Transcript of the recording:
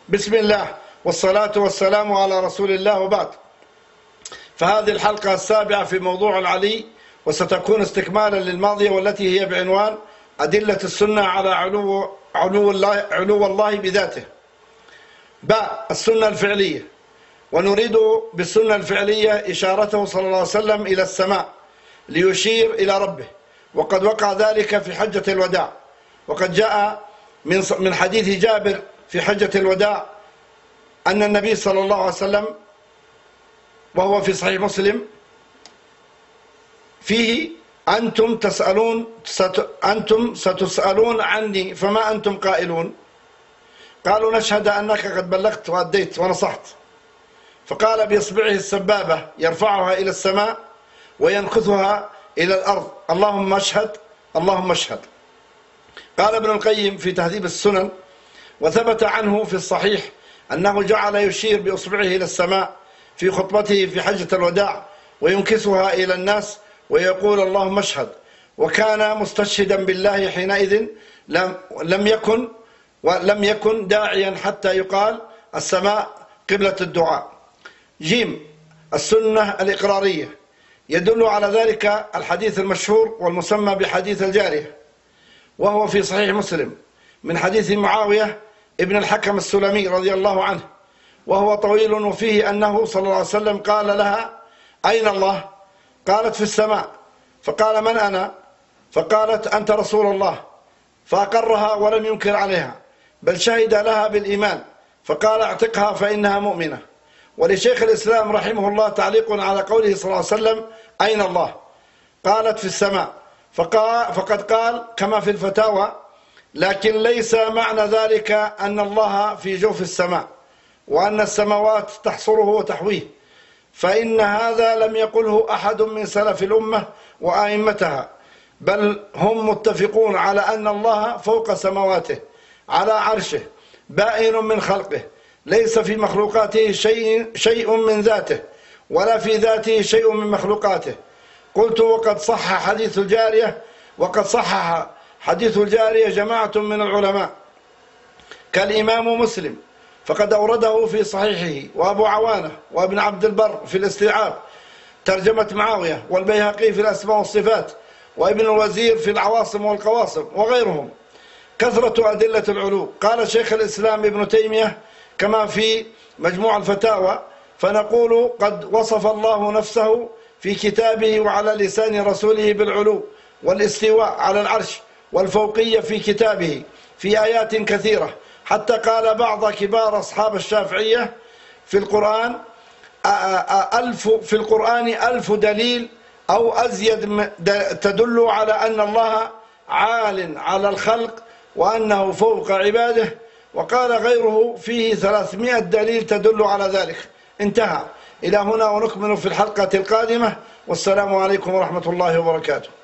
بسم الله والصلاة والسلام على رسول الله، وبعد. فهذه الحلقة السابعة في موضوع العلي، وستكون استكمالا للماضية والتي هي بعنوان أدلة السنة على علو الله بذاته. باء السنة الفعلية. ونريد بالسنة الفعلية إشارته صلى الله عليه وسلم إلى السماء ليشير إلى ربه، وقد وقع ذلك في حجة الوداع، وقد جاء من حديث جابر في حجة الوداع أن النبي صلى الله عليه وسلم، وهو في صحيح مسلم، فيه أنتم ستسألون عني فما أنتم قائلون؟ قالوا نشهد أنك قد بلغت وأديت ونصحت. فقال بإصبعه السبابة يرفعها إلى السماء وينكثها إلى الأرض: اللهم اشهد، اللهم اشهد. قال ابن القيم في تهذيب السنن: وثبت عنه في الصحيح أنه جعل يشير بإصبعه إلى السماء في خطبته في حجة الوداع وينكسها إلى الناس ويقول اللهم اشهد، وكان مستشهدا بالله حينئذ، لم يكن داعيا حتى يقال السماء قبلة الدعاء. جيم السنة الإقرارية. يدل على ذلك الحديث المشهور والمسمى بحديث الجارية، وهو في صحيح مسلم من حديث معاوية ابن الحكم السلمي رضي الله عنه، وهو طويل، وفيه أنه صلى الله عليه وسلم قال لها: أين الله؟ قالت: في السماء. فقال: من أنا؟ فقالت: أنت رسول الله. فأقرها ولم ينكر عليها، بل شهد لها بالإيمان، فقال: اعتقها فإنها مؤمنة. ولشيخ الإسلام رحمه الله تعليق على قوله صلى الله عليه وسلم: أين الله؟ قالت: في السماء. فقد قال كما في الفتاوى: لكن ليس معنى ذلك أن الله في جوف السماء وأن السماوات تحصره وتحويه، فإن هذا لم يقله أحد من سلف الأمة وآئمتها، بل هم متفقون على أن الله فوق سماواته على عرشه بائن من خلقه، ليس في مخلوقاته شيء من ذاته، ولا في ذاته شيء من مخلوقاته. قلت: وقد صح حديث الجارية جماعة من العلماء كالإمام مسلم، فقد أورده في صحيحه، وأبو عوانة وابن عبد البر في الاستيعاب ترجمة معاوية، والبيهقي في الأسماء والصفات، وابن الوزير في العواصم والقواصم، وغيرهم. كثرة أدلة العلو. قال شيخ الإسلام ابن تيمية كما في مجموع الفتاوى: فنقول قد وصف الله نفسه في كتابه وعلى لسان رسوله بالعلو والاستواء على العرش والفوقية في كتابه في آيات كثيرة، حتى قال بعض كبار أصحاب الشافعية: في القرآن 1000 دليل أو أزيد تدل على أن الله عال على الخلق وأنه فوق عباده، وقال غيره فيه 300 دليل تدل على ذلك. انتهى. إلى هنا، ونكمل في الحلقة القادمة، والسلام عليكم ورحمة الله وبركاته.